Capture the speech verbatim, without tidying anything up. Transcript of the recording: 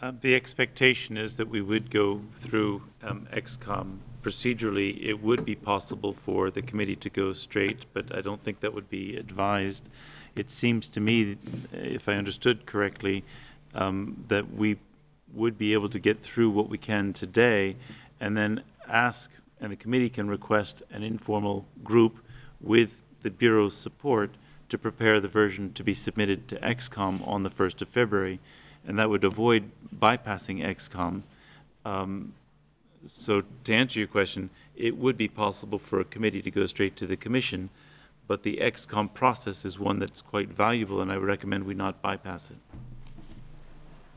Uh, the expectation is that we would go through um, X COM. Procedurally, it would be possible for the committee to go straight, but I don't think that would be advised. It seems to me, if I understood correctly, um, that we would be able to get through what we can today and then ask, and the committee can request an informal group with the Bureau's support to prepare the version to be submitted to X COM on the first of February. And that would avoid bypassing X COM. Um, so to answer your question, it would be possible for a committee to go straight to the Commission, but the X COM process is one that's quite valuable, and I would recommend we not bypass it.